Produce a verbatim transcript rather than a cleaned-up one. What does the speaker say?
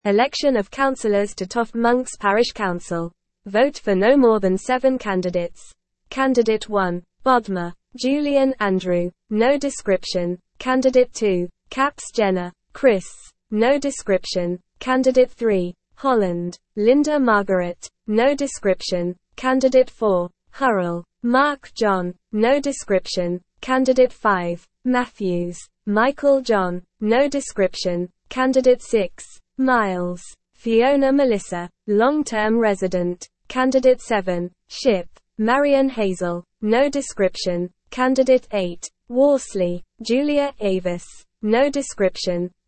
Election of councillors to Toft Monks Parish Council. Vote for no more than seven candidates. Candidate one. Bodmer. Julian Andrew. No description. Candidate two. Caps Jenna. Chris. No description. Candidate three. Holland. Linda Margaret. No description. Candidate four. Hurrell. Mark John. No description. Candidate five. Matthews. Michael John. No description. Candidate six. Miles. Fiona Melissa. Long-term resident. Candidate seven. Ship. Marion Hazel. No description. Candidate eight. Worsley. Julia Avis. No description.